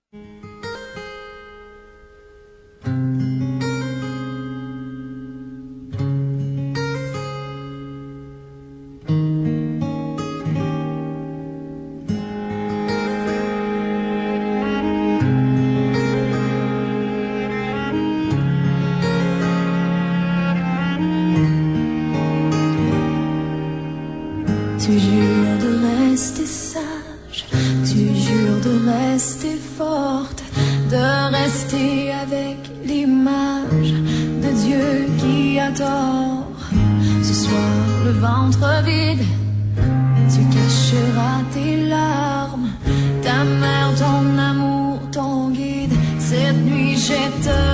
Tu jures de rester sage, tu jures de rester forte, de rester avec l'image de Dieu qui adore. Ce soir, le ventre vide, tu cacheras tes larmes, ta mère, ton amour, ton guide. Cette nuit, j'ai te